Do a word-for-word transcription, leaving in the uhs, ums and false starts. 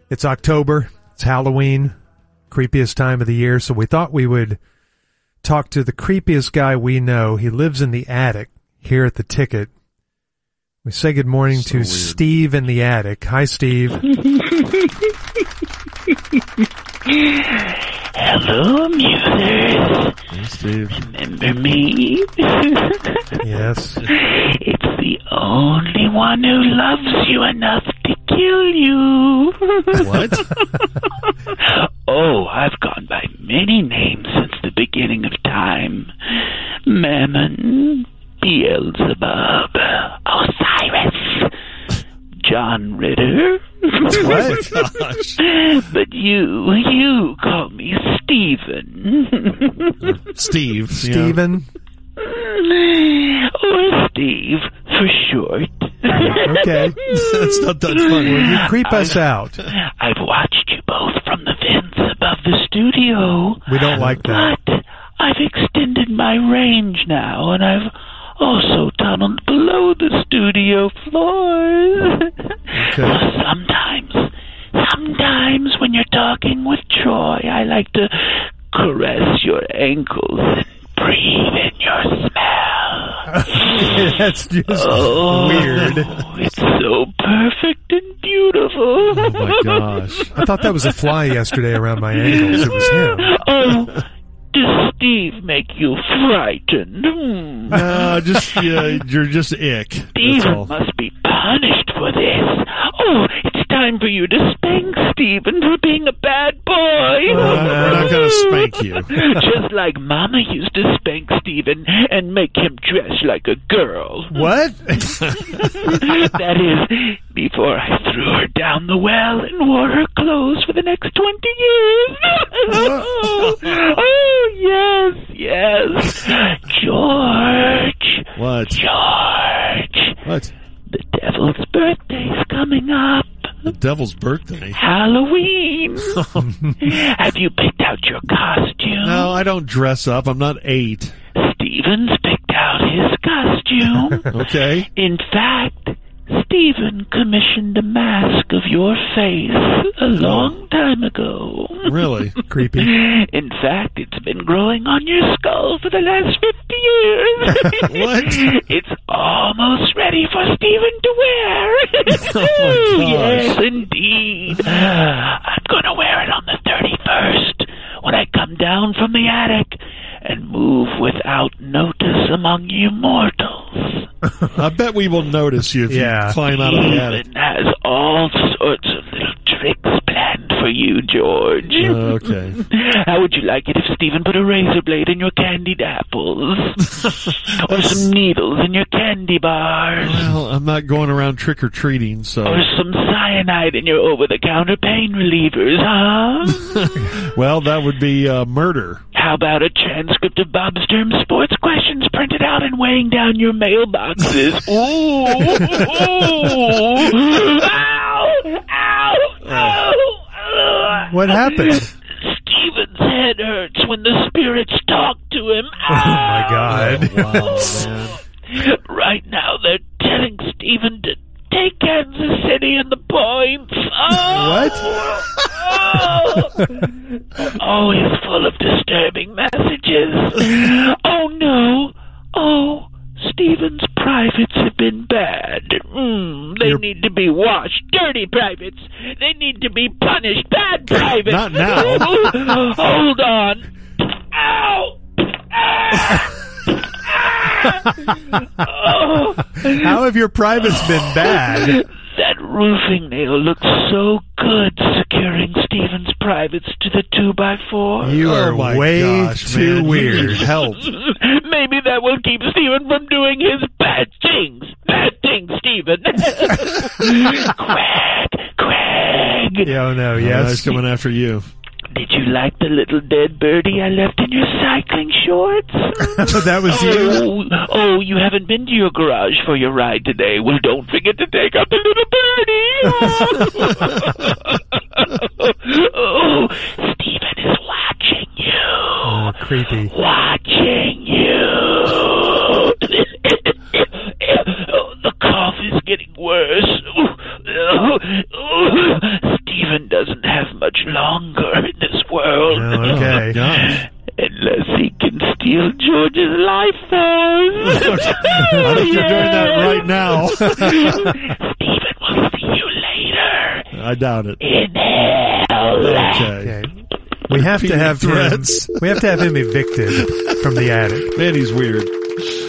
It's October. It's Halloween, creepiest time of the year. So we thought we would talk to the creepiest guy we know. He lives in the attic here at the Ticket. We say good morning so to weird. Steve in the attic. Hi, Steve. Hello, musers. Hey, Steve. Remember me? Yes. It's the only one who loves you enough to kill you. What? Oh, I've gone by many names since the beginning of time. Mammon, Beelzebub, Osiris, John Ritter. What? Oh, gosh. But you, you call me Stephen. Steve. Steven? Or Steve, for short. Okay. That's not that funny. Well, you creep us out. I've watched you both from the vents above the studio. We don't like that. But I've extended my range now, and I've also tunneled below the studio floors. Okay. Sometimes, sometimes when you're talking with Troy, I like to caress your ankles and breathe in your smell. That's just Oh, weird. It's so perfect and beautiful. Oh, my gosh. I thought that was a fly yesterday around my ankles. It was him. Oh, does Steve make you frightened? Hmm. No, just, yeah, you're just ick. That's Stephen all. must be punished for this. Oh, it's time for you to spank Stephen for being a bad boy. Uh, we're not going to spank you. Just like Mama used to spank Stephen and make him dress like a girl. What? That is, before I threw her down the well and wore her clothes for the next twenty years. Oh, yes, yes. George. What? George. What? The devil's birthday's coming up. The devil's birthday? Halloween. Have you picked out your costume? No, I don't dress up. I'm not eight. Stephen's picked out his costume. Okay. In fact, Stephen commissioned a mask of your face a long time ago. Really? Creepy. In fact, it's been growing on your skull for the last fifty years. What? It's almost ready for Stephen to wear. Oh, my gosh. Yes, indeed. I'm going to wear it on the thirty-first when I come down from the attic and move without notice among you mortals. I bet we will notice you if Yeah. you climb out of the attic. Stephen has all sorts of little tricks planned for you, George. Okay. How would you like it if Stephen put a razor blade in your candied apples? Or some needles in your candy bars? Well, I'm not going around trick-or-treating, so... Or some cyanide in your over-the-counter pain relievers, huh? Well, that would be uh, murder. How about a transcript of Bob Sturm's sports questions printed out and weighing down your mailboxes? Ooh! Ooh! Ow! Ow! Ow! Ow! What happened? Stephen's head hurts when the spirits talk to him. Oh, my God. Oh, wow, man. Right now they're telling Stephen to take Kansas City and the points. Oh, What? Oh, always full of disturbing messages. Oh, no. Oh, Stephen's privates have been bad. Mm, they You're- need to be washed. Dirty privates. They need to be punished. Bad privates. Not now. Hold on. Ow! Ah! Oh. How have your privates been bad? That roofing nail looks so good securing Stephen's privates to the two by four. You are Oh, my way gosh, too man. You weird. need help. Maybe that will keep Stephen from doing his bad things. Bad things, Stephen. Craig, Craig. Yeah, oh, no, Uh, yes. he's coming after you. Did you like the little dead birdie I left in your cycling shorts? That was you? Oh, oh, you haven't been to your garage for your ride today. Well, don't forget to take out the little birdie. Oh, Stephen is watching you. Oh, creepy. Watching you. Oh, the cough is getting worse. Stephen Stephen doesn't have much longer in this world. Oh, okay. Oh, gosh. Unless he can steal George's life force. I think you're doing that right now. Stephen will see you later. I doubt it. In hell. Okay. Okay. We have to have him, Threats. we have to have him evicted from the attic. Man, he's weird.